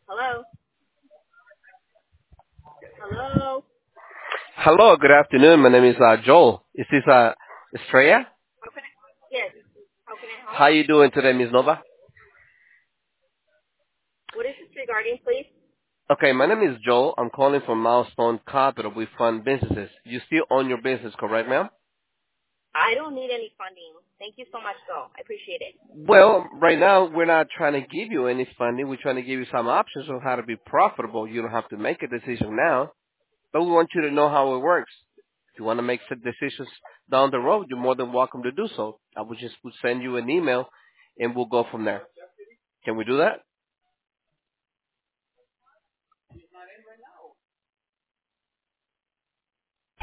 Hello? Hello? Hello, good afternoon. My name is Joel. Is this Estrella? How can I? Yes. How can I help? How you doing today, Ms. Nova? What is this regarding, please? Okay, my name is Joel. I'm calling from Milestone Capital. We fund businesses. You still own your business, correct, ma'am? I don't need any funding. Thank you so much, though. I appreciate it. Well, right now we're not trying to give you any funding. We're trying to give you some options on how to be profitable. You don't have to make a decision now, but we want you to know how it works. If you want to make some decisions down the road, you're more than welcome to do so. I would just would send you an email, and we'll go from there. Can we do that?